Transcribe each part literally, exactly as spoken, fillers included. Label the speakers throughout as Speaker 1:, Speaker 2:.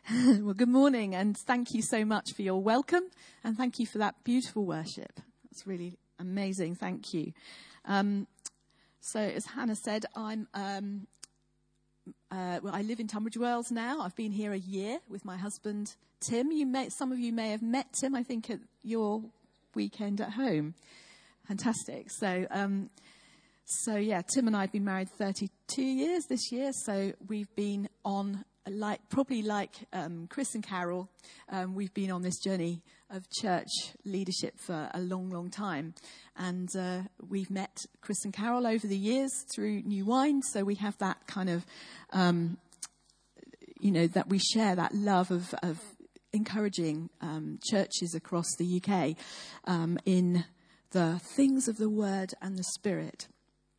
Speaker 1: Well, good morning, and thank you so much for your welcome, and thank you for that beautiful worship. It's really amazing. Thank you. Um, so, as Hannah said, I'm. Um, uh, well, I live in Tunbridge Wells now. I've been here a year with my husband Tim. You may, some of you may have met Tim, I think, at your weekend at home. Fantastic. So, um, so yeah, Tim and I have been married thirty-two years this year. So we've been on. Like probably like um, Chris and Carol, um, we've been on this journey of church leadership for a long, long time. And uh, we've met Chris and Carol over the years through New Wine. So we have that kind of, um, you know, that we share that love of, of encouraging um, churches across the U K um, in the things of the Word and the Spirit.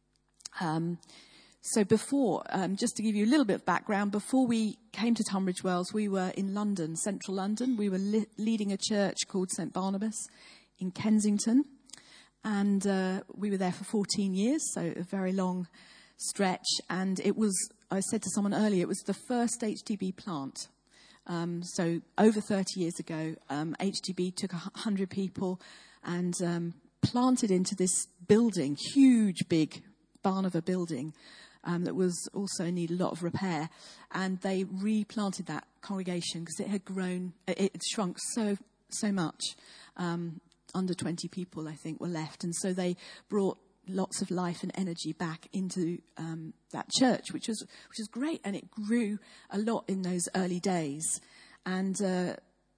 Speaker 1: Um So before, um, just to give you a little bit of background, before we came to Tunbridge Wells, we were in London, central London. We were li- leading a church called Saint Barnabas in Kensington. And uh, we were there for fourteen years, so a very long stretch. And it was, I said to someone earlier, it was the first H T B plant. Um, so over thirty years ago, um, H T B took one hundred people and um, planted into this building, huge, big Barnava building. Um, that was also in need a lot of repair, and they replanted that congregation because it had grown, it, it shrunk so so much. Um, under twenty people, I think, were left, and so they brought lots of life and energy back into um, that church, which was which was great, and it grew a lot in those early days. And uh,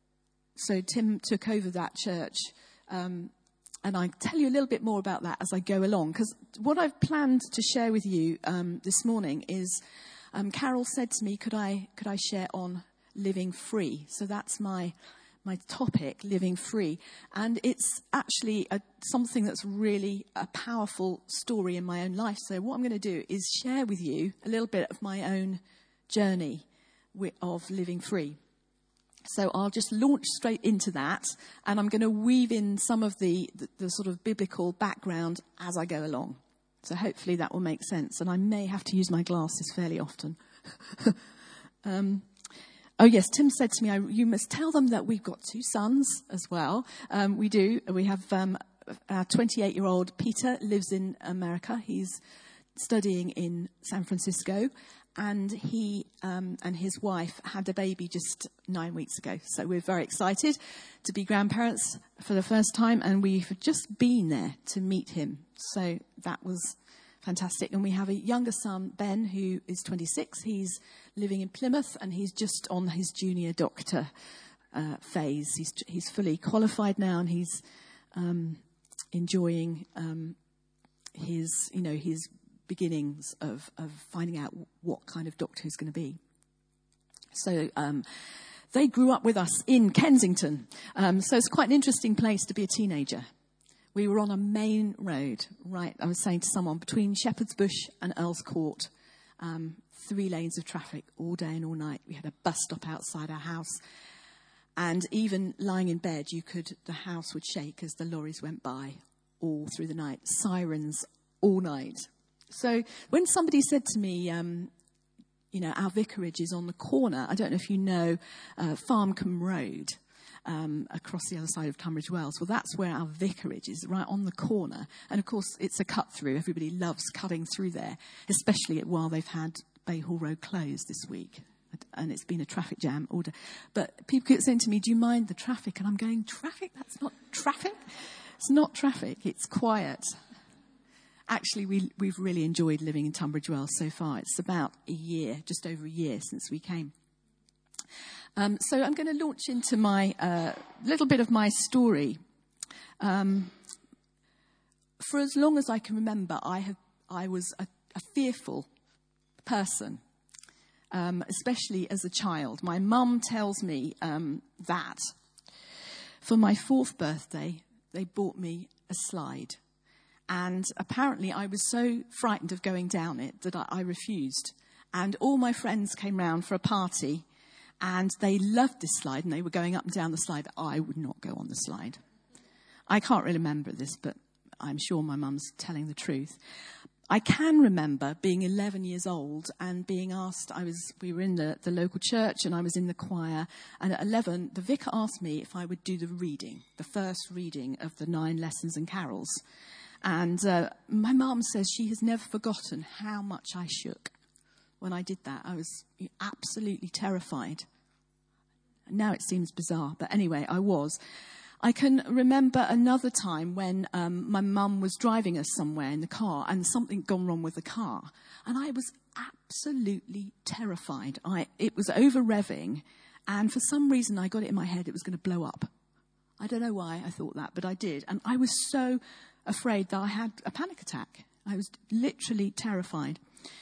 Speaker 1: so Tim took over that church. Um, And I'll tell you a little bit more about that as I go along. Because what I've planned to share with you um, this morning is, um, Carol said to me, could I could I share on living free? So that's my my topic, living free. And it's actually a, something that's really a powerful story in my own life. So what I'm going to do is share with you a little bit of my own journey of living free. So I'll just launch straight into that, and I'm going to weave in some of the, the, the sort of biblical background as I go along. So hopefully that will make sense, and I may have to use my glasses fairly often. um, oh yes, Tim said to me, I, you must tell them that we've got two sons as well. Um, we do. We have um, our twenty-eight-year-old Peter lives in America. He's studying in San Francisco. And he um, and his wife had a baby just nine weeks ago. So we're very excited to be grandparents for the first time. And we've just been there to meet him. So that was fantastic. And we have a younger son, Ben, who is twenty-six. He's living in Plymouth, and he's just on his junior doctor uh, phase. He's he's fully qualified now, and he's um, enjoying um, his, you know, his beginnings of, of finding out what kind of doctor he's going to be. So um, they grew up with us in Kensington. Um, so it's quite an interesting place to be a teenager. We were on a main road, right, I was saying to someone, between Shepherd's Bush and Earl's Court. Um, three lanes of traffic all day and all night. We had a bus stop outside our house. And even lying in bed, you could, the house would shake as the lorries went by all through the night. Sirens all night. So when somebody said to me, um, you know, our vicarage is on the corner, I don't know if you know uh, Farmcombe Road um, across the other side of Tunbridge Wells. Well, that's where our vicarage is, right on the corner. And, of course, it's a cut-through. Everybody loves cutting through there, especially while they've had Bayhall Road closed this week. And it's been a traffic jam all day. But people keep saying to me, do you mind the traffic? And I'm going, traffic? That's not traffic. It's not traffic. It's quiet. Actually, we, we've really enjoyed living in Tunbridge Wells so far. It's about a year, just over a year since we came. Um, so I'm going to launch into my uh, little bit of my story. Um, for as long as I can remember, I have I was a, a fearful person, um, especially as a child. My mum tells me um, that for my fourth birthday, they bought me a slide. And apparently I was so frightened of going down it that I, I refused. And all my friends came round for a party, and they loved this slide, and they were going up and down the slide. I would not go on the slide. I can't really remember this, but I'm sure my mum's telling the truth. I can remember being eleven years old and being asked, I was, we were in the, the local church and I was in the choir, and at eleven, the vicar asked me if I would do the reading, the first reading of the nine lessons and carols. And uh, my mum says she has never forgotten how much I shook when I did that. I was absolutely terrified. Now it seems bizarre, but anyway, I was. I can remember another time when um, my mum was driving us somewhere in the car and something had gone wrong with the car. And I was absolutely terrified. I, it was over-revving, and for some reason I got it in my head it was going to blow up. I don't know why I thought that, but I did. And I was so afraid that I had a panic attack. I was literally terrified.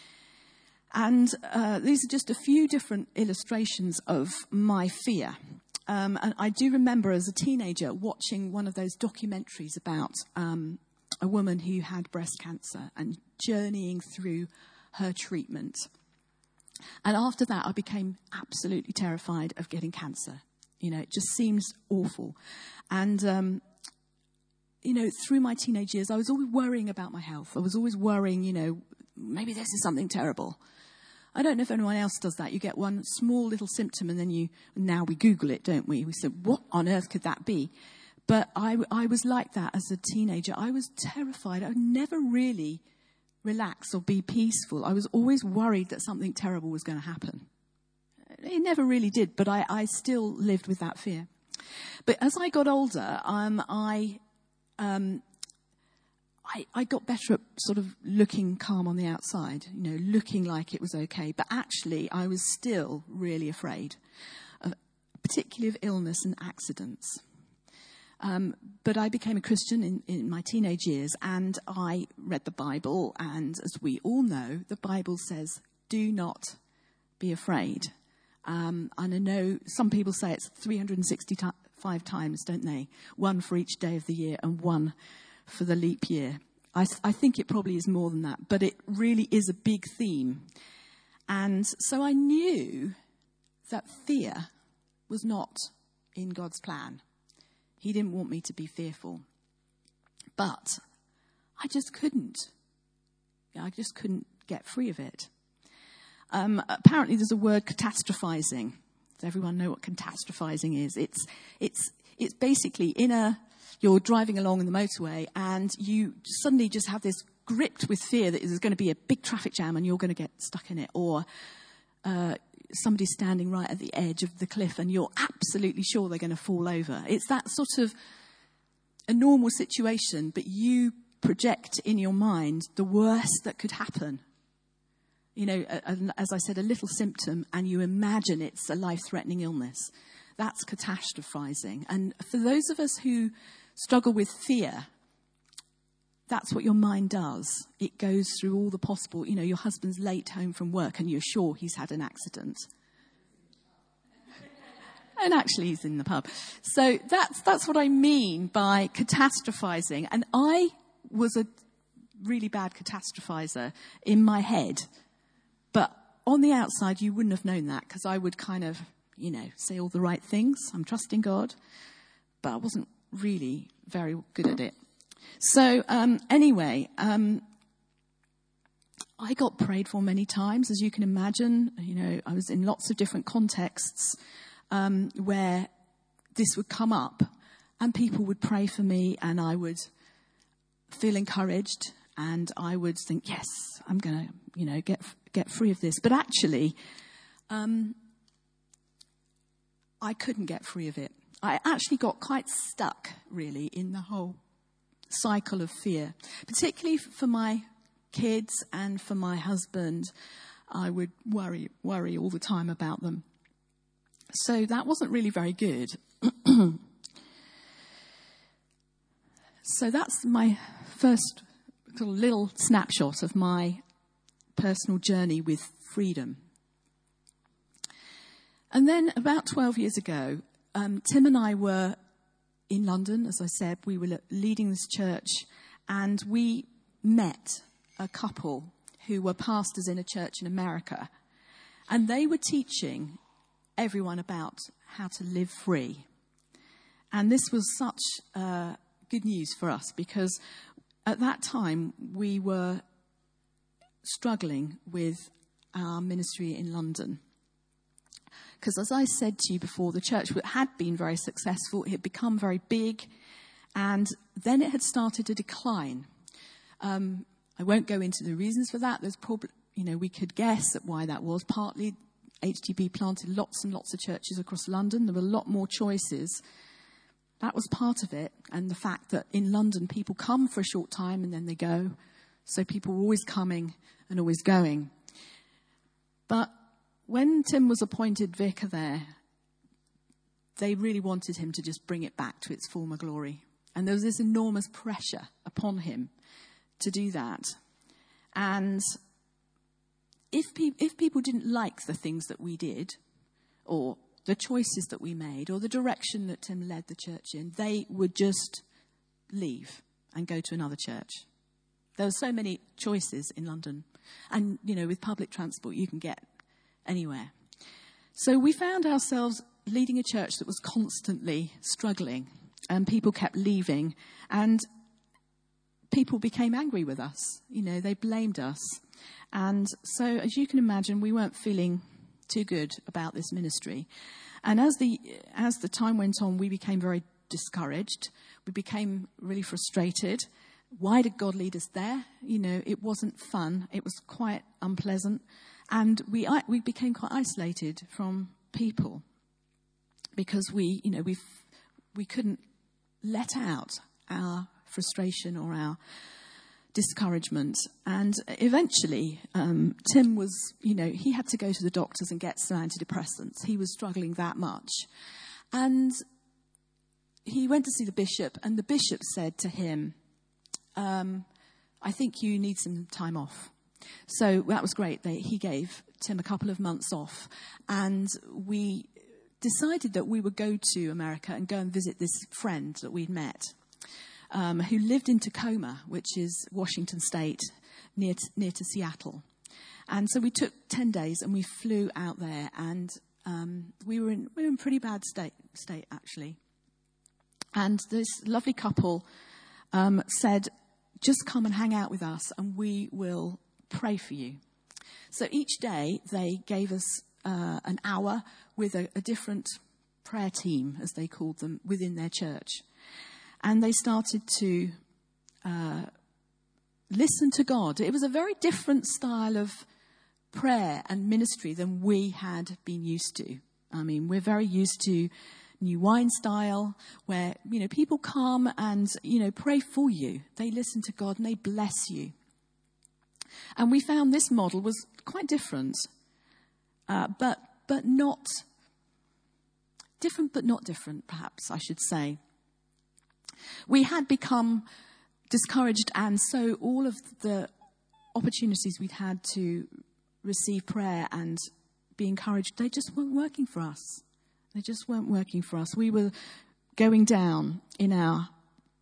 Speaker 1: And uh, these are just a few different illustrations of my fear. Um, and I do remember as a teenager watching one of those documentaries about um, a woman who had breast cancer and journeying through her treatment. And after that, I became absolutely terrified of getting cancer. You know, it just seems awful. And, um, you know, through my teenage years, I was always worrying about my health. I was always worrying, you know, maybe this is something terrible. I don't know if anyone else does that. You get one small little symptom and then you, now we Google it, don't we? We say, what on earth could that be? But I, I was like that as a teenager. I was terrified. I would never really relax or be peaceful. I was always worried that something terrible was going to happen. It never really did, but I, I still lived with that fear. But as I got older, um, I... Um, I, I got better at sort of looking calm on the outside, you know, looking like it was okay. But actually, I was still really afraid, of, particularly of illness and accidents. Um, but I became a Christian in, in my teenage years, and I read the Bible. And as we all know, the Bible says, do not be afraid. Um, and I know some people say it's three hundred sixty-five times, don't they? One for each day of the year and one for the leap year. I, I think it probably is more than that, but it really is a big theme. And so I knew that fear was not in God's plan. He didn't want me to be fearful. But I just couldn't. I just couldn't get free of it. Um, apparently there's a word, catastrophizing. Does everyone know what catastrophizing is? It's, it's, it's basically in a... You're driving along in the motorway and you suddenly just have this gripped with fear that there's going to be a big traffic jam and you're going to get stuck in it. Or uh, somebody's standing right at the edge of the cliff and you're absolutely sure they're going to fall over. It's that sort of a normal situation, but you project in your mind the worst that could happen. You know, a, a, as I said, a little symptom and you imagine it's a life-threatening illness. That's catastrophizing. And for those of us who struggle with fear, that's what your mind does. It goes through all the possible, you know, your husband's late home from work and you're sure he's had an accident. And actually he's in the pub. So that's that's what I mean by catastrophizing. And I was a really bad catastrophizer in my head. But on the outside, you wouldn't have known that because I would kind of, you know, say all the right things. I'm trusting God. But I wasn't really very good at it. So um, anyway, um, I got prayed for many times, as you can imagine. You know, I was in lots of different contexts um, where this would come up and people would pray for me and I would feel encouraged and I would think, yes, I'm going to, you know, get get free of this. But actually, um, I couldn't get free of it. I actually got quite stuck, really, in the whole cycle of fear, particularly for my kids and for my husband. I would worry, worry all the time about them. So that wasn't really very good. So that's my first little snapshot of my personal journey with freedom. And then about twelve years ago, um, Tim and I were in London, as I said. We were leading this church, and we met a couple who were pastors in a church in America. And they were teaching everyone about how to live free. And this was such uh, good news for us, because at that time we were struggling with our ministry in London. Because as I said to you before, the church had been very successful. It had become very big. And then it had started to decline. Um, I won't go into the reasons for that. There's probably, you know, we could guess at why that was. Partly, H T B planted lots and lots of churches across London. There were a lot more choices. That was part of it. And the fact that in London, people come for a short time and then they go. So people were always coming and always going. But when Tim was appointed vicar there, they really wanted him to just bring it back to its former glory. And there was this enormous pressure upon him to do that. And if, pe- if people didn't like the things that we did, or the choices that we made, or the direction that Tim led the church in, they would just leave and go to another church. There were so many choices in London. And, you know, with public transport, you can get anywhere. So we found ourselves leading a church that was constantly struggling, and people kept leaving, and people became angry with us. You know, they blamed us. And so, as you can imagine, we weren't feeling too good about this ministry. And as the as the time went on, we became very discouraged. We became really frustrated. Why did God lead us there? You know, it wasn't fun. It was quite unpleasant. And we we became quite isolated from people because we, you know, we we couldn't let out our frustration or our discouragement. And eventually, um, Tim was, you know, he had to go to the doctors and get some antidepressants. He was struggling that much. And he went to see the bishop, and the bishop said to him, um, I think you need some time off. So that was great. They, he gave Tim a couple of months off. And we decided that we would go to America and go and visit this friend that we'd met, um, who lived in Tacoma, which is Washington State, near to, near to Seattle. And so we took ten days and we flew out there, and um, we were in we were in pretty bad state, state actually. And this lovely couple um, said, just come and hang out with us and we will pray for you. So each day they gave us uh, an hour with a, a different prayer team, as they called them, within their church. And they started to uh, listen to God. It was a very different style of prayer and ministry than we had been used to. I mean, we're very used to New Wine style, where, you know, people come and, you know, pray for you. They listen to God and they bless you. And we found this model was quite different, uh, but but not different, but not different, perhaps I should say. We had become discouraged, and so all of the opportunities we'd had to receive prayer and be encouraged, they just weren't working for us. They just weren't working for us. We were going down in our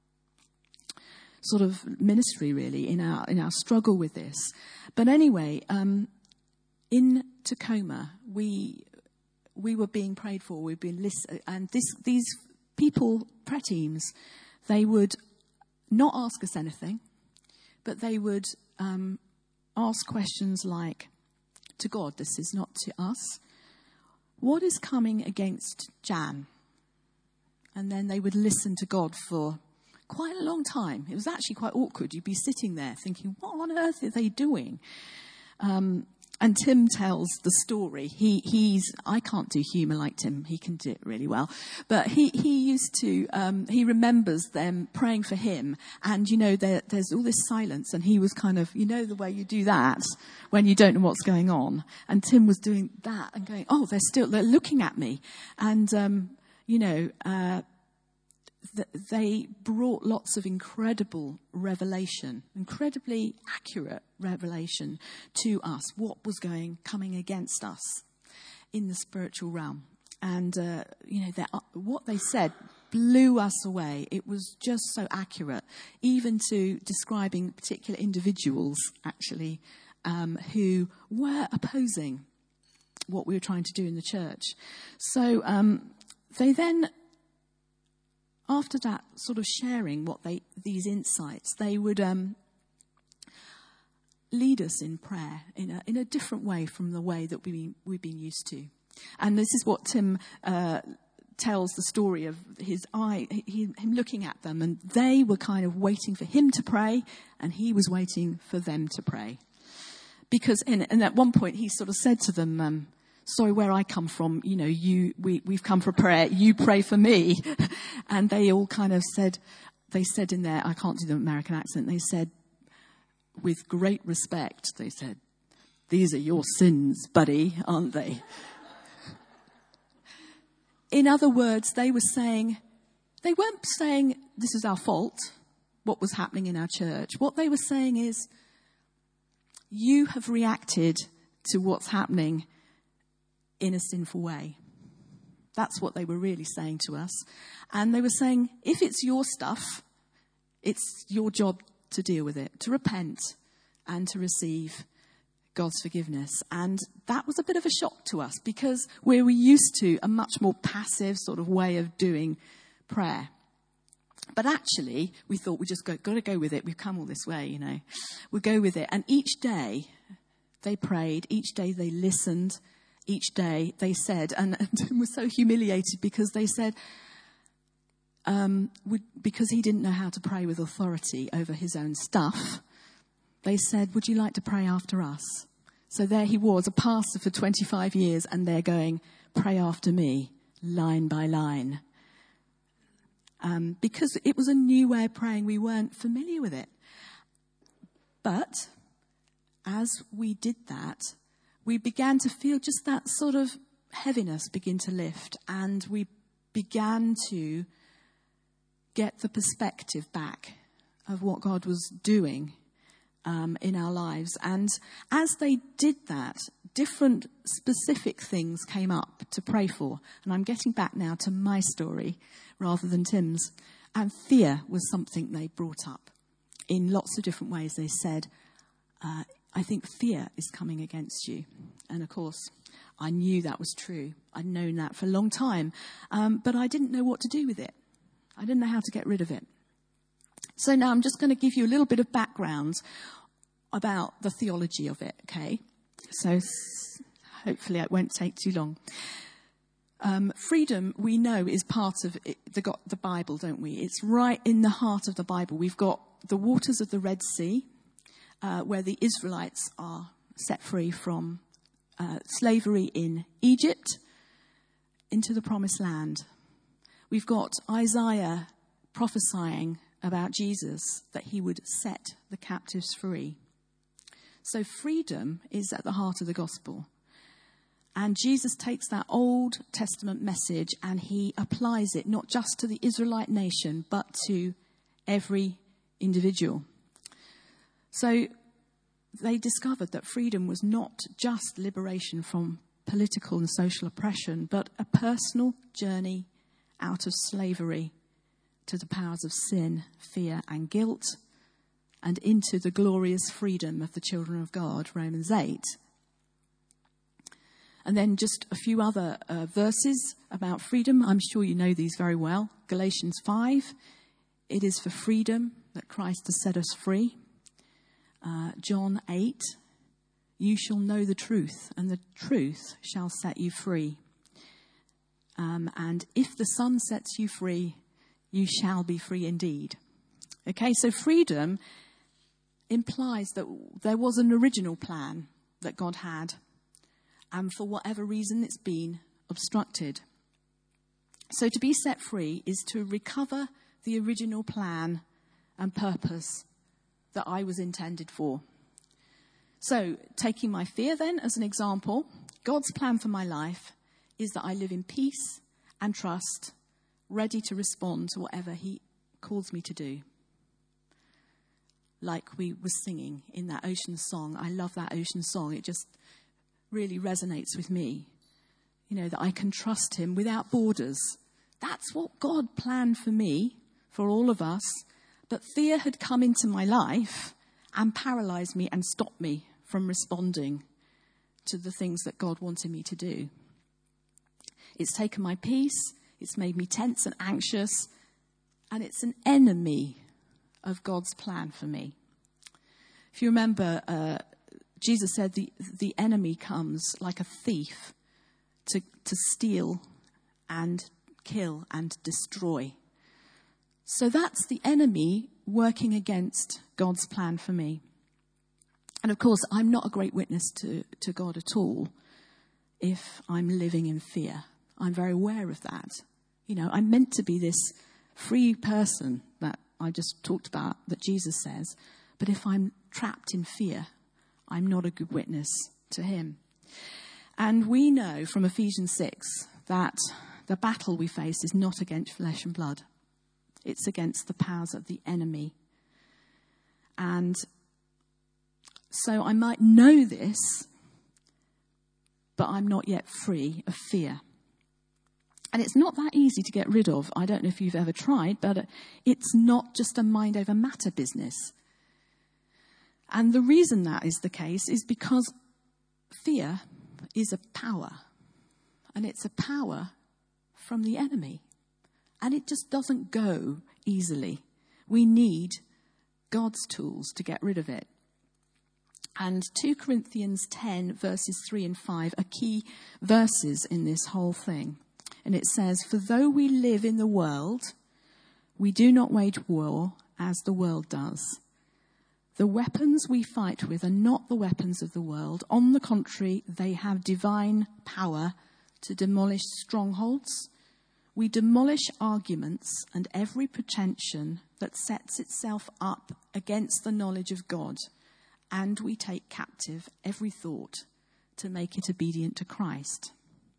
Speaker 1: sort of ministry, really, in our in our struggle with this. But anyway, um, in Tacoma, we we were being prayed for. We've been listened, and this these people, prayer teams, they would not ask us anything, but they would um, ask questions like, to God, this is not to us. What is coming against Jan? And then they would listen to God for quite a long time. It was actually quite awkward. You'd be sitting there thinking, what on earth are they doing? Um, and Tim tells the story. He, he's, I can't do humour like Tim. He can do it really well. But he, he used to, um, he remembers them praying for him. And, you know, there, there's all this silence. And he was kind of, you know, the way you do that when you don't know what's going on. And Tim was doing that and going, oh, they're still, they're looking at me. And, um, you know, uh, they brought lots of incredible revelation, incredibly accurate revelation to us, what was going, coming against us in the spiritual realm. And, uh, you know, what they said blew us away. It was just so accurate, even to describing particular individuals, actually, um, who were opposing what we were trying to do in the church. So um, they then... After that sort of sharing what they, these insights, they would um, lead us in prayer in a, in a different way from the way that we, we've been used to. And this is what Tim uh, tells the story of his eye, he, him looking at them, and they were kind of waiting for him to pray, and he was waiting for them to pray. Because, in, and at one point he sort of said to them, um, sorry, where I come from, you know, you, we, we've come for prayer, you pray for me. And they all kind of said, they said in their, I can't do the American accent, they said, with great respect, they said, these are your sins, buddy, aren't they? In other words, they were saying, they weren't saying this is our fault, what was happening in our church. What they were saying is, you have reacted to what's happening in a sinful way. That's what they were really saying to us. And they were saying, if it's your stuff, it's your job to deal with it, to repent and to receive God's forgiveness. And that was a bit of a shock to us because we were used to a much more passive sort of way of doing prayer. But actually, we thought we just got, got to go with it. We've come all this way, you know. We'll go with it. And each day they prayed. Each day they listened. Each day they said, and, and Tim was so humiliated because they said, um, would, because he didn't know how to pray with authority over his own stuff, they said, would you like to pray after us? So there he was, a pastor for twenty-five years, and they're going, pray after me, line by line. Um, because it was a new way of praying. We weren't familiar with it. But as we did that, we began to feel just that sort of heaviness begin to lift. And we began to get the perspective back of what God was doing um, in our lives. And as they did that, different specific things came up to pray for. And I'm getting back now to my story rather than Tim's. And fear was something they brought up in lots of different ways. They said, uh, I think fear is coming against you. And of course, I knew that was true. I'd known that for a long time. Um, but I didn't know what to do with it. I didn't know how to get rid of it. So now I'm just going to give you a little bit of background about the theology of it, okay? So hopefully it won't take too long. Um, freedom, we know, is part of it, the, the Bible, don't we? It's right in the heart of the Bible. We've got the waters of the Red Sea, uh, where the Israelites are set free from uh, slavery in Egypt into the Promised Land. We've got Isaiah prophesying about Jesus, that he would set the captives free. So freedom is at the heart of the gospel. And Jesus takes that Old Testament message and he applies it not just to the Israelite nation, but to every individual. So they discovered that freedom was not just liberation from political and social oppression, but a personal journey out of slavery to the powers of sin, fear and guilt, and into the glorious freedom of the children of God, Romans eight. And then just a few other uh, verses about freedom. I'm sure you know these very well. Galatians five, it is for freedom that Christ has set us free. Uh, John eight, you shall know the truth, and the truth shall set you free. Um, and if the Son sets you free, you shall be free indeed. Okay, so freedom implies that there was an original plan that God had, and for whatever reason it's been obstructed. So to be set free is to recover the original plan and purpose that I was intended for. So taking my fear then as an example, God's plan for my life is that I live in peace and trust, ready to respond to whatever he calls me to do. Like we were singing in that Ocean song. I love that Ocean song. It just really resonates with me. You know, that I can trust him without borders. That's what God planned for me, for all of us. But fear had come into my life and paralyzed me and stopped me from responding to the things that God wanted me to do. It's taken my peace. It's made me tense and anxious. And it's an enemy of God's plan for me. If you remember, uh, Jesus said the, the enemy comes like a thief to, to steal and kill and destroy. So that's the enemy working against God's plan for me. And of course, I'm not a great witness to, to God at all if I'm living in fear. I'm very aware of that. You know, I'm meant to be this free person that I just talked about, that Jesus says. But if I'm trapped in fear, I'm not a good witness to him. And we know from Ephesians six that the battle we face is not against flesh and blood. It's against the powers of the enemy. And so I might know this, but I'm not yet free of fear. And it's not that easy to get rid of. I don't know if you've ever tried, but it's not just a mind over matter business. And the reason that is the case is because fear is a power. And it's a power from the enemy. And it just doesn't go easily. We need God's tools to get rid of it. And two Corinthians ten, verses three and five are key verses in this whole thing. And it says, "For though we live in the world, we do not wage war as the world does. The weapons we fight with are not the weapons of the world. On the contrary, they have divine power to demolish strongholds. We demolish arguments and every pretension that sets itself up against the knowledge of God. And we take captive every thought to make it obedient to Christ."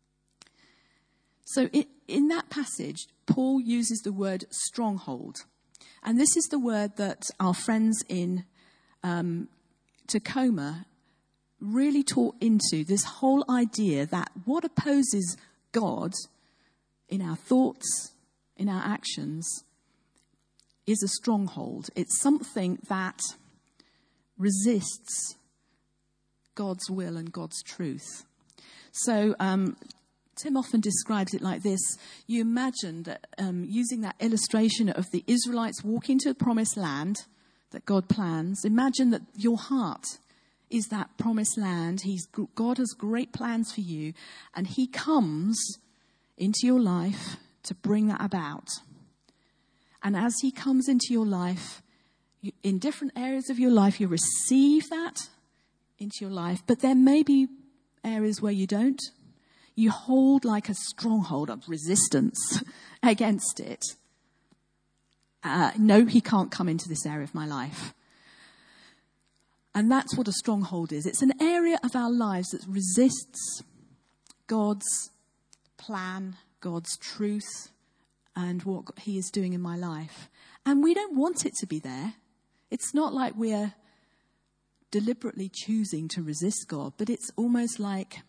Speaker 1: So it, in that passage, Paul uses the word stronghold. And this is the word that our friends in um, Tacoma really taught into, this whole idea that what opposes God in our thoughts, in our actions, is a stronghold. It's something that resists God's will and God's truth. So um, Tim often describes it like this. You imagine that um, using that illustration of the Israelites walking to the promised land that God plans, imagine that your heart is that promised land. He's, God has great plans for you, and he comes into your life to bring that about. And as he comes into your life, you, in different areas of your life, you receive that into your life, but there may be areas where you don't. You hold like a stronghold of resistance against it. Uh, no, he can't come into this area of my life. And that's what a stronghold is. It's an area of our lives that resists God's plan, God's truth, and what he is doing in my life. And we don't want it to be there. It's not like we're deliberately choosing to resist God, but it's almost like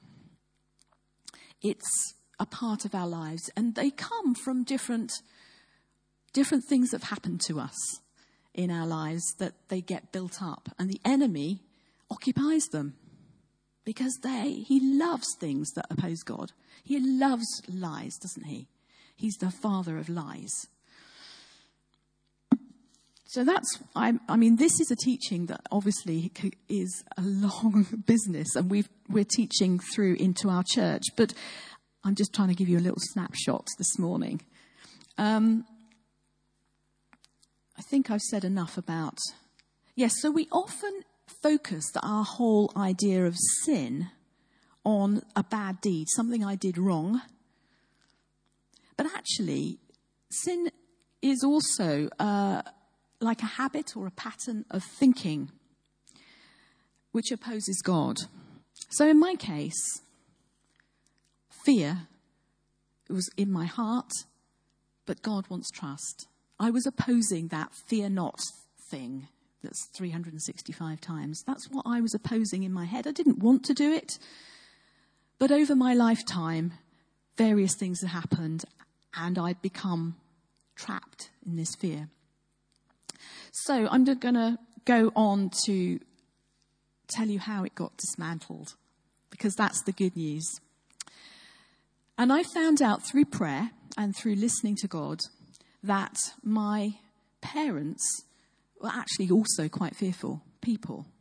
Speaker 1: it's a part of our lives. And they come from different, different things that have happened to us in our lives, that they get built up. And the enemy occupies them because they, he loves things that oppose God. He loves lies, doesn't he? He's the father of lies. So that's, I, I mean, this is a teaching that obviously is a long business, and we've, we're teaching through into our church. But I'm just trying to give you a little snapshot this morning. Um, I think I've said enough about, yes, so we often focus our whole idea of sin on a bad deed, something I did wrong. But actually, sin is also uh, like a habit or a pattern of thinking which opposes God. So in my case, fear was in my heart, but God wants trust. I was opposing that fear not thing that's three hundred sixty-five times. That's what I was opposing in my head. I didn't want to do it. But over my lifetime, various things have happened, and I'd become trapped in this fear. So I'm going to go on to tell you how it got dismantled, because that's the good news. And I found out through prayer and through listening to God that my parents were actually also quite fearful people.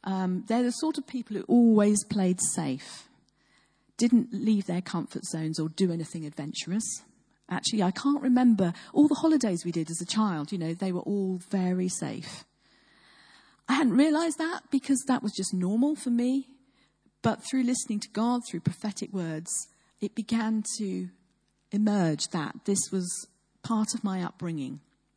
Speaker 1: Um, they're the sort of people who always played safe, didn't leave their comfort zones or do anything adventurous. Actually, I can't remember all the holidays we did as a child. You know, they were all very safe. I hadn't realised that because that was just normal for me. But through listening to God, through prophetic words, it began to emerge that this was part of my upbringing.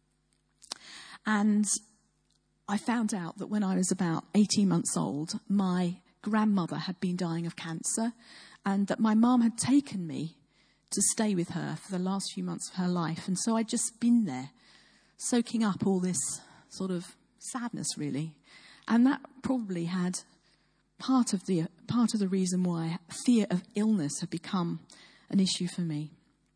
Speaker 1: And I found out that when I was about eighteen months old, my grandmother had been dying of cancer, and that my mum had taken me to stay with her for the last few months of her life. And so I'd just been there, soaking up all this sort of sadness, really. And that probably had part of the part of the reason why fear of illness had become an issue for me.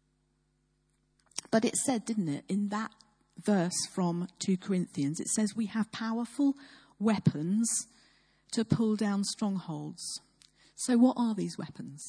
Speaker 1: But it said, didn't it, in that verse from Second Corinthians, it says we have powerful weapons to pull down strongholds. So what are these weapons?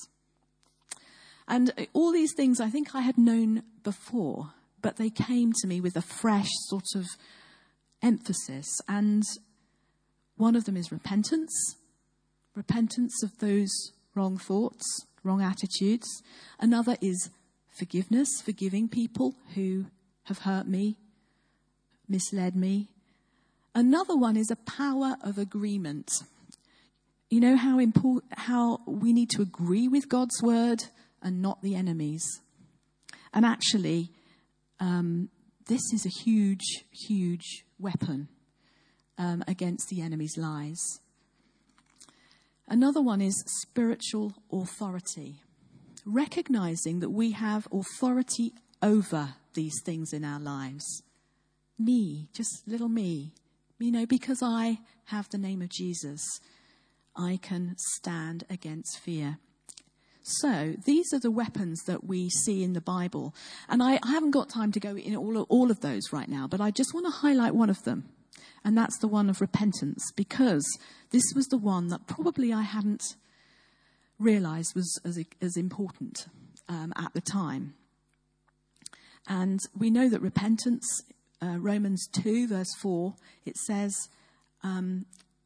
Speaker 1: And all these things I think I had known before, but they came to me with a fresh sort of emphasis. And one of them is repentance. Repentance of those wrong thoughts, wrong attitudes. Another is forgiveness, forgiving people who have hurt me, misled me. Another one is a power of agreement. You know how important, how we need to agree with God's word and not the enemy's. And actually, um, this is a huge, huge weapon um, against the enemy's lies. Another one is spiritual authority. Recognizing that we have authority over these things in our lives. Me, just little me. You know, because I have the name of Jesus, I can stand against fear. So these are the weapons that we see in the Bible. And I, I haven't got time to go in all of, all of those right now, but I just want to highlight one of them. And that's the one of repentance, because this was the one that probably I hadn't realised was as, as important um, at the time. And we know that repentance, uh, Romans two, verse four, it says, um,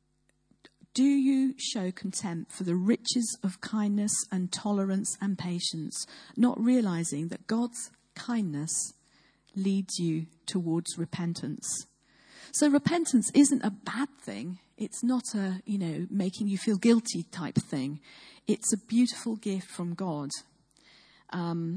Speaker 1: do you show contempt for the riches of kindness and tolerance and patience, not realising that God's kindness leads you towards repentance? So repentance isn't a bad thing. It's not a, you know, making you feel guilty type thing. It's a beautiful gift from God. Um,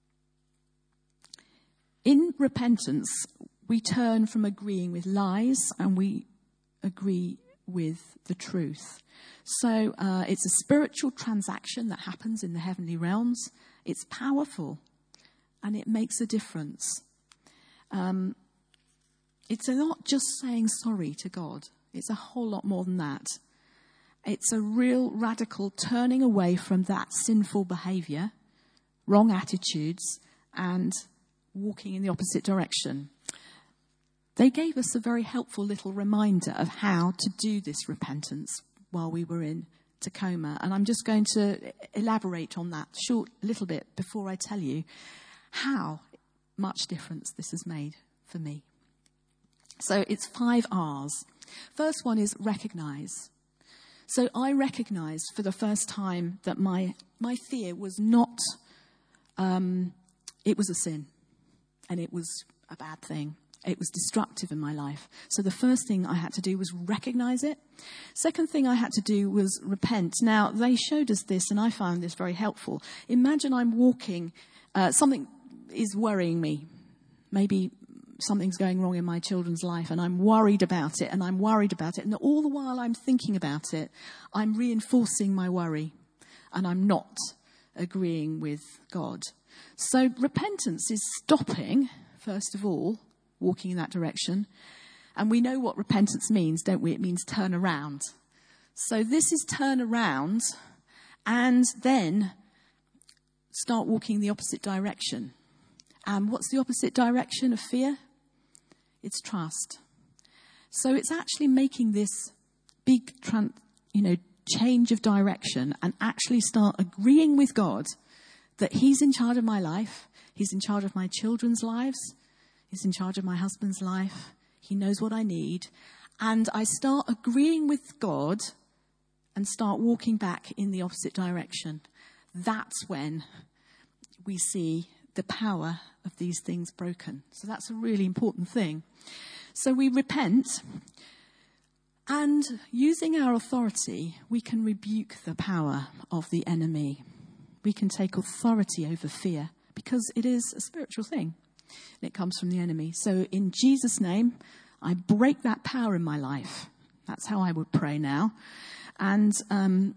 Speaker 1: in repentance, we turn from agreeing with lies and we agree with the truth. So uh, it's a spiritual transaction that happens in the heavenly realms. It's powerful and it makes a difference. Um, it's not just saying sorry to God. It's a whole lot more than that. It's a real radical turning away from that sinful behaviour, wrong attitudes, and walking in the opposite direction. They gave us a very helpful little reminder of how to do this repentance while we were in Tacoma. And I'm just going to elaborate on that short little bit before I tell you how much difference this has made for me. So it's five R's. First one is recognise. So I recognised for the first time that my my fear was not, um, it was a sin. And it was a bad thing. It was destructive in my life. So the first thing I had to do was recognise it. Second thing I had to do was repent. Now, they showed us this, and I found this very helpful. Imagine I'm walking, uh, something is worrying me. Maybe something's going wrong in my children's life, and I'm worried about it, and I'm worried about it. And all the while I'm thinking about it, I'm reinforcing my worry, and I'm not agreeing with God. So repentance is stopping, first of all, walking in that direction. And we know what repentance means, don't we? It means turn around. So this is turn around and then start walking in the opposite direction. And what's the opposite direction of fear? It's trust. So it's actually making this big, tran- you know, change of direction and actually start agreeing with God that he's in charge of my life. He's in charge of my children's lives. He's in charge of my husband's life. He knows what I need. and I start agreeing with God and start walking back in the opposite direction, that's when we see the power of these things broken. So that's a really important thing. So we repent, and using our authority, we can rebuke the power of the enemy. We can take authority over fear, because it is a spiritual thing, and it comes from the enemy. So in Jesus' name, I break that power in my life. That's how I would pray now. And um,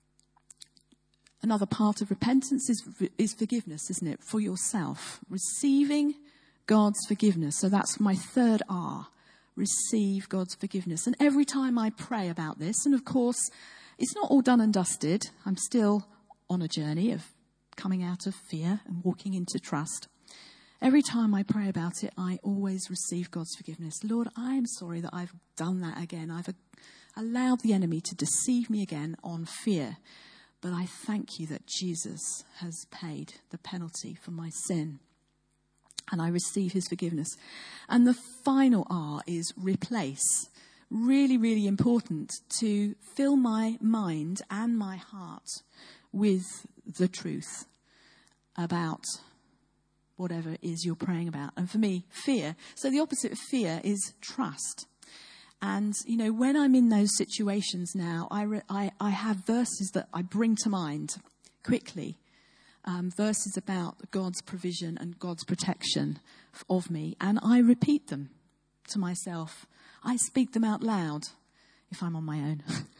Speaker 1: another part of repentance is, is forgiveness, isn't it? For yourself. Receiving God's forgiveness. So that's my third R. Receive God's forgiveness. And every time I pray about this, and of course, it's not all done and dusted. I'm still on a journey of coming out of fear and walking into trust. Every time I pray about it, I always receive God's forgiveness. Lord, I am sorry that I've done that again. I've allowed the enemy to deceive me again on fear. But I thank you that Jesus has paid the penalty for my sin. And I receive his forgiveness. And the final R is replace. Really, really important to fill my mind and my heart with the truth about whatever it is you're praying about. And for me, fear. So the opposite of fear is trust. And, you know, when I'm in those situations now, I, re- I, I have verses that I bring to mind quickly. Um, verses about God's provision and God's protection of me. And I repeat them to myself. I speak them out loud if I'm on my own.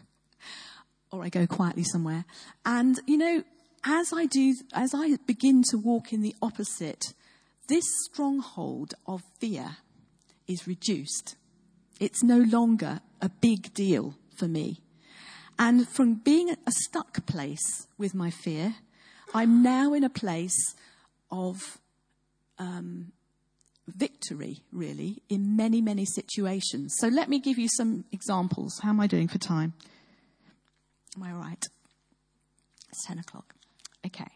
Speaker 1: Or I go quietly somewhere. And, you know, as I do, as I begin to walk in the opposite, this stronghold of fear is reduced. It's no longer a big deal for me. And from being a stuck place with my fear, I'm now in a place of um, victory, really, in many, many situations. So let me give you some examples. How am I doing for time? Am I all right? It's ten o'clock. Okay.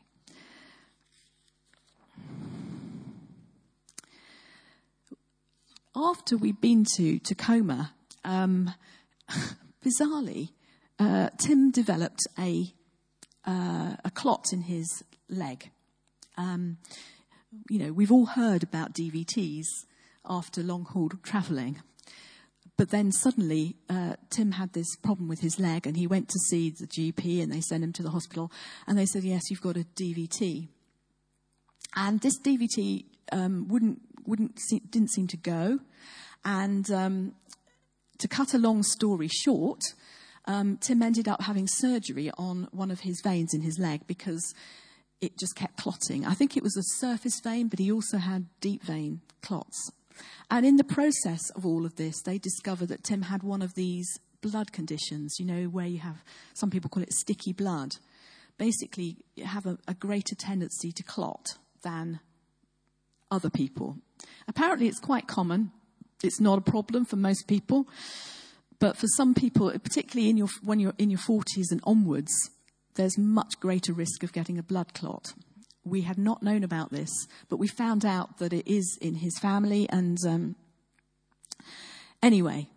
Speaker 1: After we'd been to Tacoma, um, bizarrely, uh, Tim developed a uh, a clot in his leg. Um, you know, we've all heard about D V Ts after long-haul travelling. But then suddenly, uh, Tim had this problem with his leg, and he went to see the G P, and they sent him to the hospital, and they said, yes, you've got a D V T. And this D V T um, wouldn't wouldn't see, didn't seem to go. And um, to cut a long story short, um, Tim ended up having surgery on one of his veins in his leg because it just kept clotting. I think it was a surface vein, but he also had deep vein clots. And in the process of all of this, they discovered that Tim had one of these blood conditions, you know, where you have, some people call it sticky blood. Basically, you have a, a greater tendency to clot than other people. Apparently, it's quite common. It's not a problem for most people. But for some people, particularly in your, when you're in your forties and onwards, there's much greater risk of getting a blood clot. We had not known about this, but we found out that it is in his family. And um, anyway,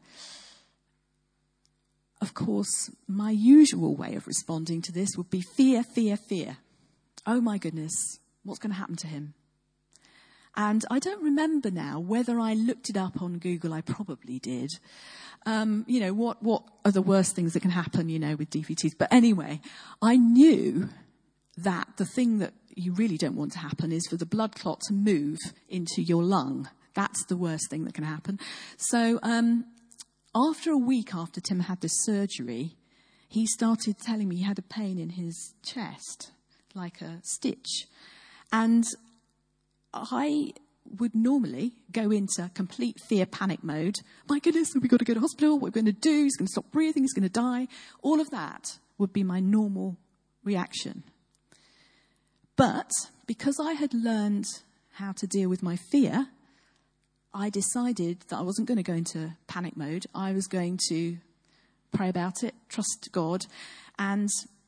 Speaker 1: of course, my usual way of responding to this would be fear, fear, fear. Oh my goodness, what's going to happen to him? And I don't remember now whether I looked it up on Google. I probably did. Um, you know, what, what are the worst things that can happen, you know, with D V Ts? But anyway, I knew that the thing that you really don't want to happen is for the blood clot to move into your lung. That's the worst thing that can happen. So um, after a week after Tim had this surgery, he started telling me he had a pain in his chest, like a stitch. And I would normally go into complete fear panic mode. My goodness, we've got to go to hospital. What we're going to do? He's going to stop breathing. He's going to die. All of that would be my normal reaction. But because I had learned how to deal with my fear, I decided that I wasn't going to go into panic mode. I was going to pray about it, trust God, and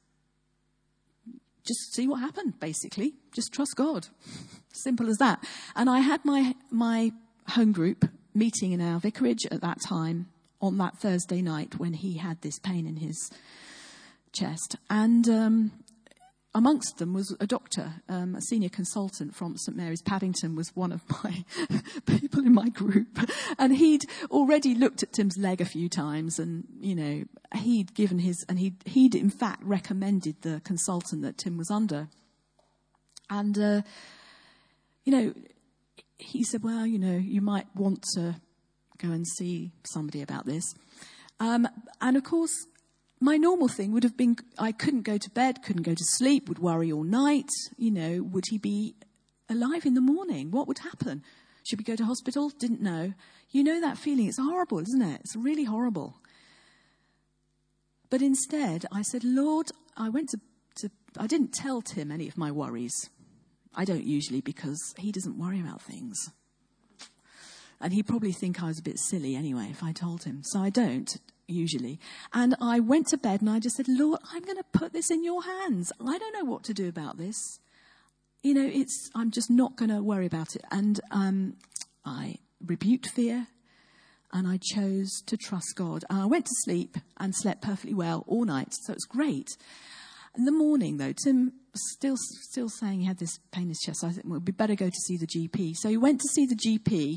Speaker 1: just see what happened, basically. Just trust God. Simple as that. And I had my my home group meeting in our vicarage at that time on that Thursday night when he had this pain in his chest. And um, amongst them was a doctor, um, a senior consultant from St Mary's Paddington was one of my people in my group. And he'd already looked at Tim's leg a few times and, you know, he'd given his, and he'd, he'd in fact recommended the consultant that Tim was under. And, uh, you know, he said, well, you know, you might want to go and see somebody about this. Um, and of course, my normal thing would have been, I couldn't go to bed, couldn't go to sleep, would worry all night. You know, would he be alive in the morning? What would happen? Should we go to hospital? Didn't know. You know that feeling. It's horrible, isn't it? It's really horrible. But instead, I said, Lord, I went to, to I didn't tell Tim any of my worries. I don't usually, because he doesn't worry about things. And he'd probably think I was a bit silly anyway if I told him. So I don't usually. And I went to bed and I just said, Lord, I'm going to put this in your hands. I don't know what to do about this. You know, it's I'm just not going to worry about it. And um, I rebuked fear and I chose to trust God. And I went to sleep and slept perfectly well all night. So it was great. In the morning, though, Tim was still still saying he had this pain in his chest. So I thought, well, we'd better go to see the G P. So he went to see the G P,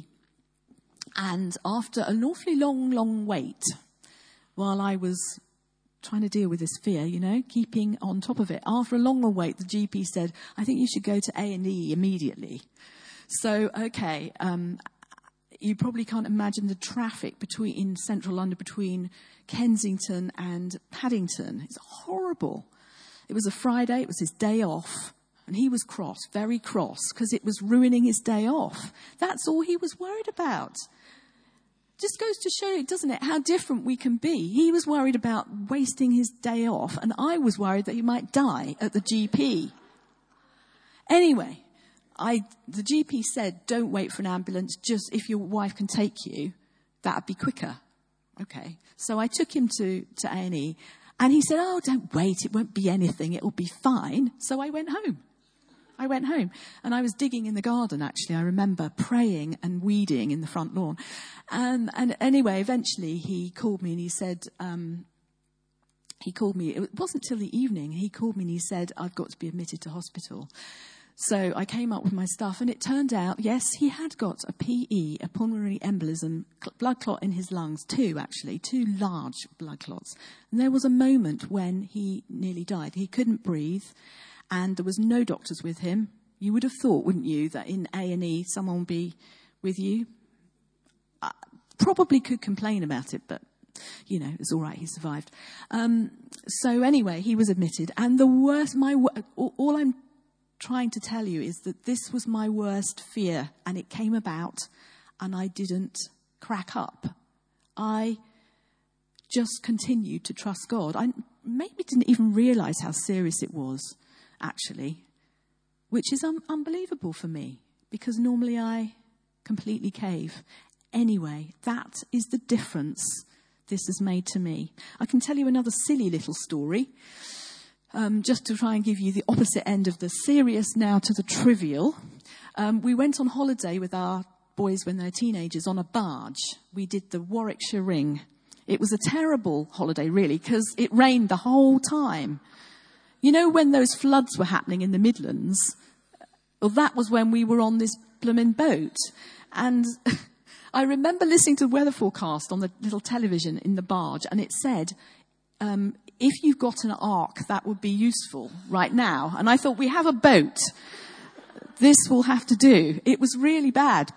Speaker 1: and after an awfully long, long wait, while I was trying to deal with this fear, you know, keeping on top of it, after a long, long wait, the G P said, I think you should go to A and E immediately. So, okay, um, you probably can't imagine the traffic between in central London between Kensington and Paddington. It's horrible. It was a Friday, it was his day off, and he was cross, very cross, because it was ruining his day off. That's all he was worried about. Just goes to show, doesn't it, how different we can be. He was worried about wasting his day off, and I was worried that he might die at the G P. Anyway, I the G P said, don't wait for an ambulance, just if your wife can take you, that'd be quicker. Okay, so I took him to, to A and E. And he said, oh, don't wait, it won't be anything, it'll be fine. So I went home. I went home. And I was digging in the garden, actually. I remember praying and weeding in the front lawn. Um, and anyway, eventually he called me and he said, um, he called me, it wasn't till the evening, he called me and he said, I've got to be admitted to hospital. So I came up with my stuff, and it turned out, yes, he had got a P E, a pulmonary embolism, blood clot in his lungs, two actually, two large blood clots. And there was a moment when he nearly died. He couldn't breathe, and there was no doctors with him. You would have thought, wouldn't you, that in A and E someone would be with you? I probably could complain about it, but, you know, it's all right, he survived. Um, so anyway, he was admitted, and the worst, my all, all I'm trying to tell you is that this was my worst fear, and it came about and I didn't crack up. I just continued to trust God. I maybe didn't even realize how serious it was, actually, which is un- unbelievable for me, because normally I completely cave. Anyway, that is the difference this has made to me. I can tell you another silly little story. Um, just to try and give you the opposite end of the serious now to the trivial. Um, we went on holiday with our boys when they were teenagers on a barge. We did the Warwickshire Ring. It was a terrible holiday, really, because it rained the whole time. You know, when those floods were happening in the Midlands, well, that was when we were on this blooming boat. And I remember listening to the weather forecast on the little television in the barge, and it said, um, if you've got an ark, that would be useful right now. And I thought, we have a boat. This will have to do. It was really bad.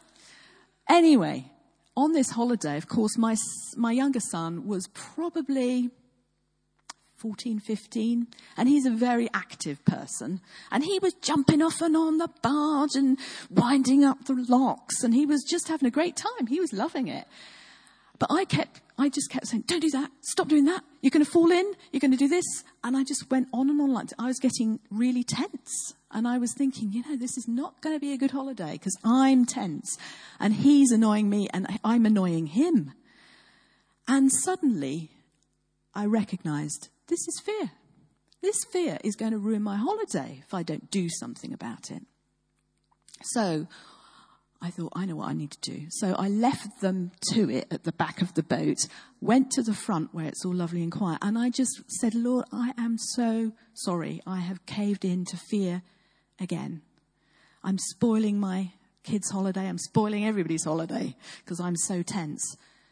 Speaker 1: Anyway, on this holiday, of course, my my younger son was probably fourteen, fifteen, and he's a very active person. And he was jumping off and on the barge and winding up the locks, and he was just having a great time. He was loving it. But I kept, I just kept saying, don't do that. Stop doing that. You're going to fall in. You're going to do this. And I just went on and on like that. I was getting really tense. And I was thinking, you know, this is not going to be a good holiday because I'm tense. And he's annoying me and I'm annoying him. And suddenly I recognized this is fear. This fear is going to ruin my holiday if I don't do something about it. So I thought, I know what I need to do. So I left them to it at the back of the boat, went to the front where it's all lovely and quiet, and I just said, Lord, I am so sorry. I have caved in to fear again. I'm spoiling my kids' holiday. I'm spoiling everybody's holiday because I'm so tense.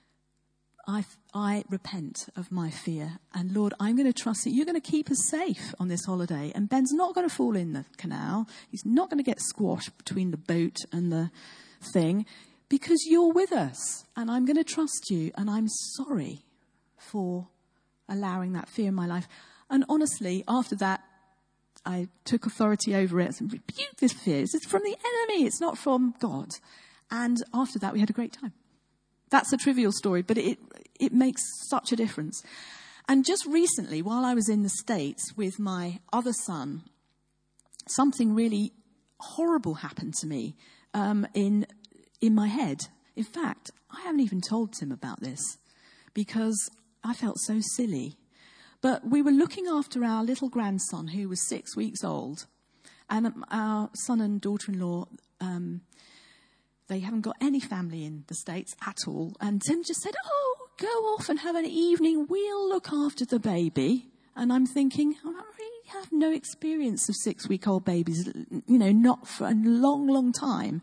Speaker 1: I, I repent of my fear. And Lord, I'm going to trust that you're going to keep us safe on this holiday. And Ben's not going to fall in the canal. He's not going to get squashed between the boat and the thing because you're with us. And I'm going to trust you. And I'm sorry for allowing that fear in my life. And honestly, after that, I took authority over it and rebuked this fear. It's from the enemy. It's not from God. And after that, we had a great time. That's a trivial story, but it it makes such a difference. And just recently, while I was in the States with my other son, something really horrible happened to me um, in in my head. In fact, I haven't even told Tim about this because I felt so silly. But we were looking after our little grandson who was six weeks old, and our son and daughter-in-law, um, they haven't got any family in the States at all. And Tim just said, oh, go off and have an evening. We'll look after the baby. And I'm thinking, oh, I really have no experience of six-week-old babies, you know, not for a long, long time.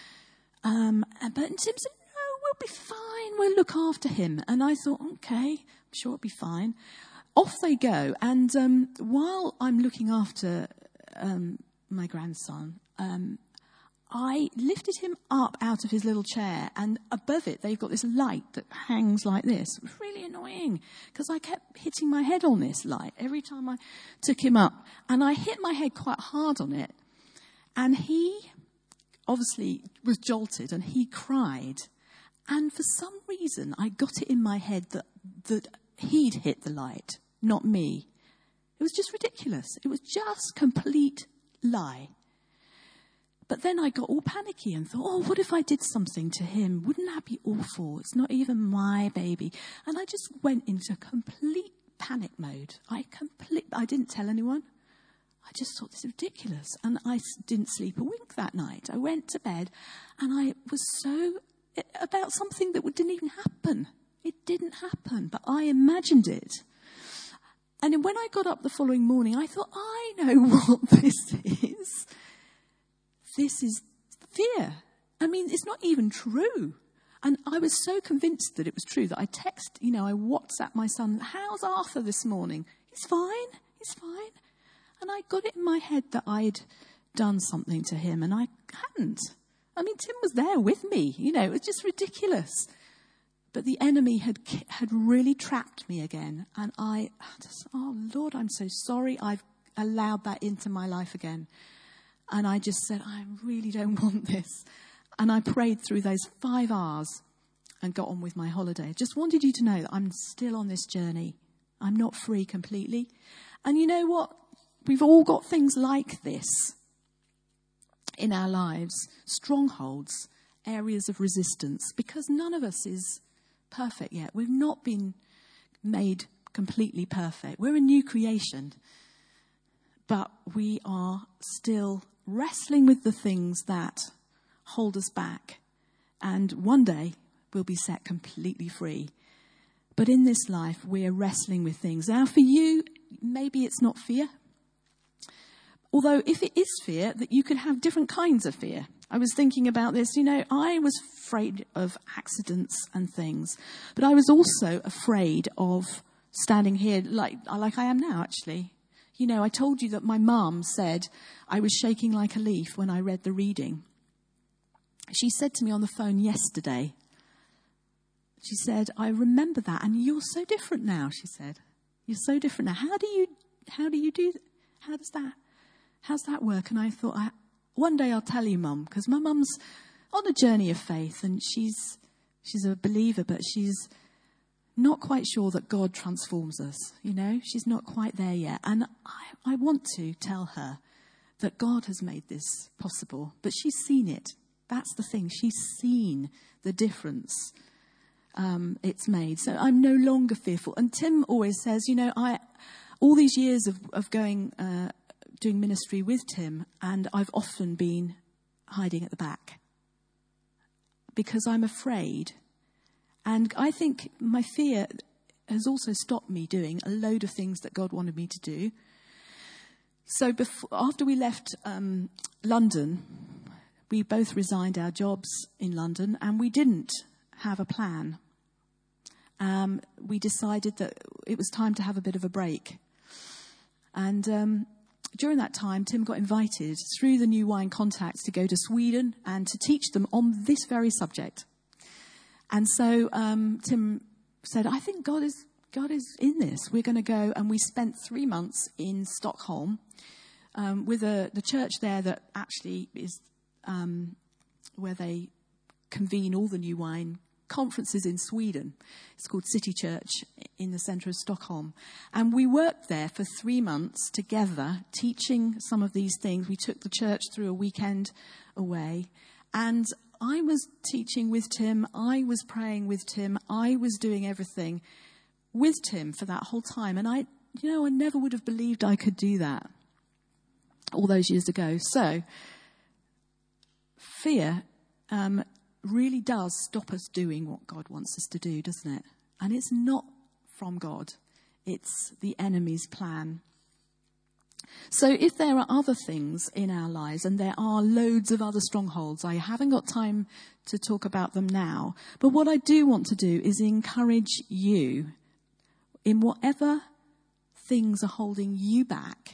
Speaker 1: Um, but Tim said, no, we'll be fine. We'll look after him. And I thought, okay, I'm sure it'll be fine. Off they go. And um, while I'm looking after um, my grandson, um, I lifted him up out of his little chair, and above it they've got this light that hangs like this. It was really annoying because I kept hitting my head on this light every time I took him up, and I hit my head quite hard on it, and he obviously was jolted and he cried, and for some reason I got it in my head that that he'd hit the light, not me. It was just ridiculous. It was just complete lie. But then I got all panicky and thought, oh, what if I did something to him? Wouldn't that be awful? It's not even my baby. And I just went into complete panic mode. I complete, I didn't tell anyone. I just thought this is ridiculous. And I didn't sleep a wink that night. I went to bed and I was so, about something that didn't even happen. It didn't happen, but I imagined it. And then when I got up the following morning, I thought, I know what this is. This is fear. I mean, it's not even true. And I was so convinced that it was true that I text, you know, I WhatsApp my son, how's Arthur this morning? He's fine, he's fine. And I got it in my head that I'd done something to him, and I hadn't. I mean, Tim was there with me, you know, it was just ridiculous. But the enemy had had really trapped me again. And I just, oh, Lord, I'm so sorry I've allowed that into my life again. And I just said, I really don't want this. And I prayed through those five hours and got on with my holiday. Just wanted you to know that I'm still on this journey. I'm not free completely. And you know what? We've all got things like this in our lives. Strongholds, areas of resistance. Because none of us is perfect yet. We've not been made completely perfect. We're a new creation. But we are still wrestling with the things that hold us back. And one day we'll be set completely free. But in this life, we're wrestling with things. Now, for you, maybe it's not fear. Although if it is fear, that you could have different kinds of fear. I was thinking about this. You know, I was afraid of accidents and things. But I was also afraid of standing here like, like I am now, actually. You know, I told you that my mum said I was shaking like a leaf when I read the reading. She said to me on the phone yesterday, she said, I remember that, and you're so different now, she said. You're so different now. How do you, how do you do, how does that, how's that work? And I thought, I, one day I'll tell you, Mum, because my mum's on a journey of faith, and she's, she's a believer, but she's not quite sure that God transforms us, you know. She's not quite there yet. And I, I want to tell her that God has made this possible. But she's seen it. That's the thing. She's seen the difference um, it's made. So I'm no longer fearful. And Tim always says, you know, I all these years of, of going, uh, doing ministry with Tim, and I've often been hiding at the back. because I'm afraid. And I think my fear has also stopped me doing a load of things that God wanted me to do. So before, after we left um, London, we both resigned our jobs in London, and we didn't have a plan. Um, we decided that it was time to have a bit of a break. And um, during that time, Tim got invited through the New Wine contacts to go to Sweden and to teach them on this very subject. And so um, Tim said, I think God is God is in this. We're going to go. And we spent three months in Stockholm um, with a, the church there that actually is um, where they convene all the New Wine conferences in Sweden. It's called City Church in the centre of Stockholm. And we worked there for three months together, teaching some of these things. We took the church through a weekend away. And I was teaching with Tim. I was praying with Tim. I was doing everything with Tim for that whole time. And I, you know, I never would have believed I could do that all those years ago. So fear um, really does stop us doing what God wants us to do, doesn't it? And it's not from God. It's the enemy's plan. So if there are other things in our lives, and there are loads of other strongholds, I haven't got time to talk about them now. But what I do want to do is encourage you in whatever things are holding you back,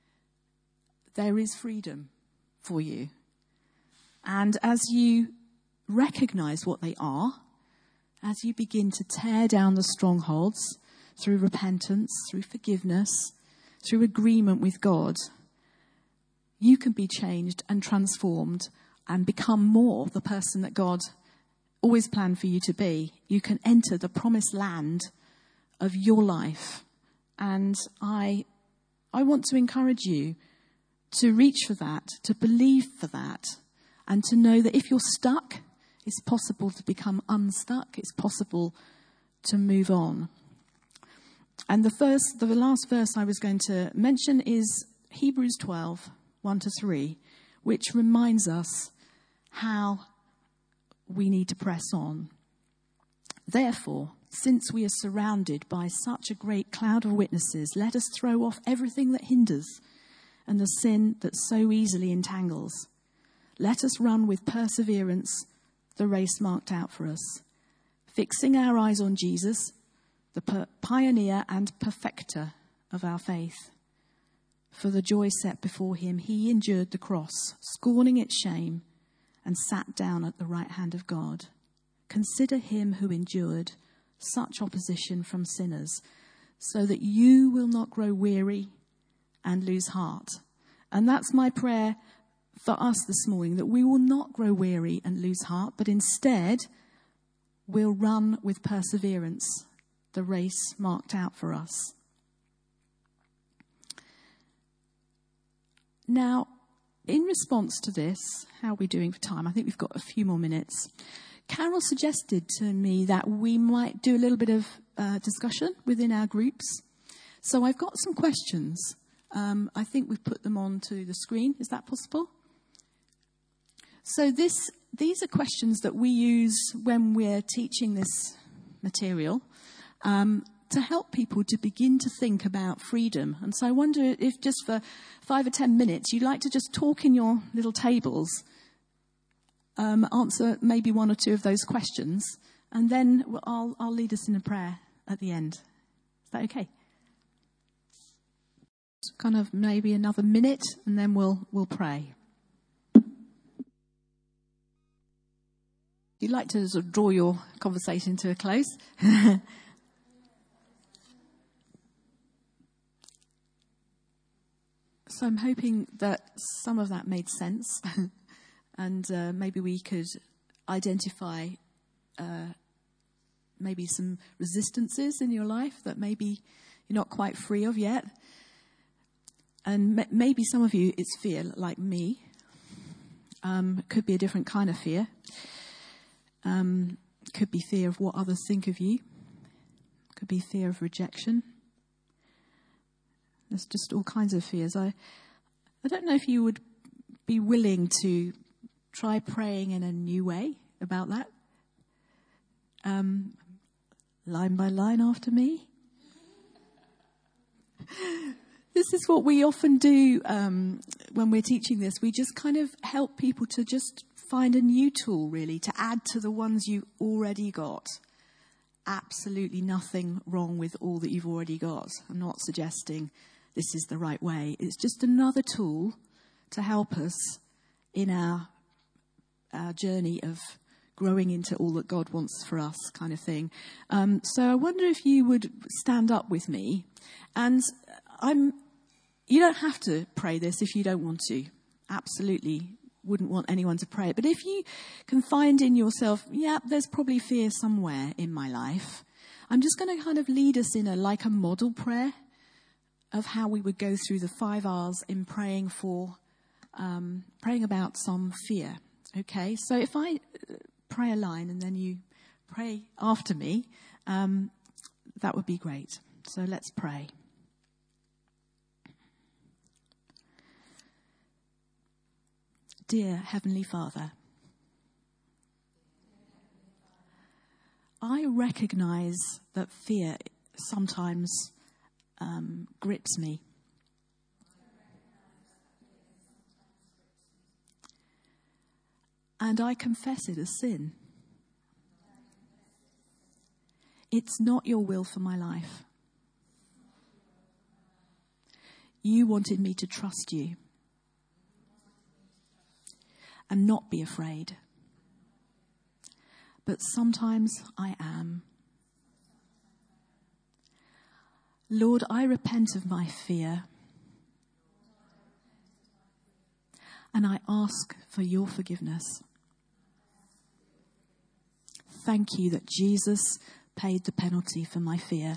Speaker 1: there is freedom for you. And as you recognize what they are, as you begin to tear down the strongholds through repentance, through forgiveness, through agreement with God, you can be changed and transformed and become more the person that God always planned for you to be. You can enter the promised land of your life. And I, I want to encourage you to reach for that, to believe for that, and to know that if you're stuck, it's possible to become unstuck. It's possible to move on. And the first, the last verse I was going to mention is Hebrews twelve, one to three, which reminds us how we need to press on. Therefore, since we are surrounded by such a great cloud of witnesses, let us throw off everything that hinders and the sin that so easily entangles. Let us run with perseverance the race marked out for us, fixing our eyes on Jesus, the per- pioneer and perfecter of our faith. For the joy set before him, he endured the cross, scorning its shame, and sat down at the right hand of God. Consider him who endured such opposition from sinners, so that you will not grow weary and lose heart. And that's my prayer for us this morning, that we will not grow weary and lose heart, but instead we'll run with perseverance the race marked out for us. Now, in response to this, how are we doing for time? I think we've got a few more minutes. Carol suggested to me that we might do a little bit of uh, discussion within our groups. So I've got some questions. Um, I think we've put them onto the screen. Is that possible? So this, these are questions that we use when we're teaching this material um, to help people to begin to think about freedom. And so I wonder if just for five or ten minutes, you'd like to just talk in your little tables, um, answer maybe one or two of those questions, and then I'll, I'll lead us in a prayer at the end. Is that okay? Kind of maybe another minute, and then we'll we'll pray. You'd like to sort of draw your conversation to a close? So I'm hoping that some of that made sense, and uh, maybe we could identify uh, maybe some resistances in your life that maybe you're not quite free of yet. And m- maybe some of you, it's fear, like me. Um, it could be a different kind of fear. Um, it could be fear of what others think of you. It could be fear of rejection. There's just all kinds of fears. I, I don't know if you would be willing to try praying in a new way about that? Um, line by line after me. This is what we often do um, when we're teaching this. We just kind of help people to just find a new tool, really, to add to the ones you already got. Absolutely nothing wrong with all that you've already got. I'm not suggesting this is the right way. It's just another tool to help us in our, our journey of growing into all that God wants for us, kind of thing. Um, so I wonder if you would stand up with me. And I'm. You don't have to pray this if you don't want to. Absolutely wouldn't want anyone to pray it. But if you can find in yourself, yeah, there's probably fear somewhere in my life, I'm just going to kind of lead us in a like a model prayer of how we would go through the five R's in praying for, um, praying about some fear. Okay, so if I pray a line and then you pray after me, um, that would be great. So let's pray. Dear Heavenly Father, I recognize that fear sometimes um, grips me. And I confess it as sin. It's not your will for my life. You wanted me to trust you and not be afraid. But sometimes I am. Lord, I repent of my fear. And I ask for your forgiveness. Thank you that Jesus paid the penalty for my fear.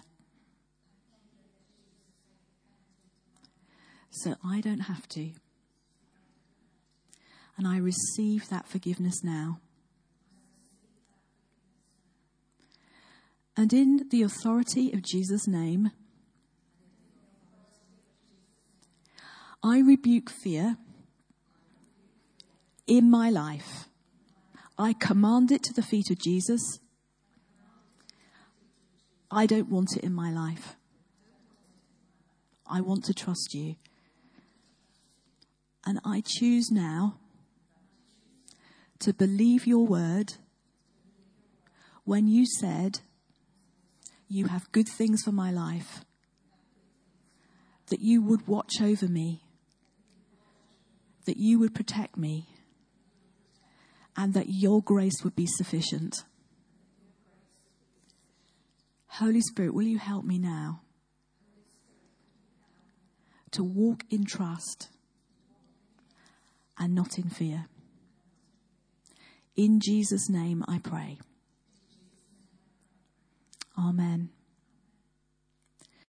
Speaker 1: So I don't have to. And I receive that forgiveness now. And in the authority of Jesus' name, I rebuke fear in my life. I command it to the feet of Jesus. I don't want it in my life. I want to trust you. And I choose now to believe your word when you said you have good things for my life, that you would watch over me, that you would protect me, and that your grace would be sufficient. Holy Spirit, will you help me now to walk in trust and not in fear? In Jesus' name I pray.